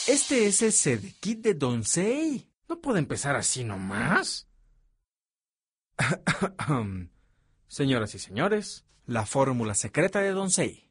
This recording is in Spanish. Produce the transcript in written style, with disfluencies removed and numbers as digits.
Este es el Sedekit de Donsei. ¿No puede empezar así nomás? Señoras y señores, la fórmula secreta de Donsei.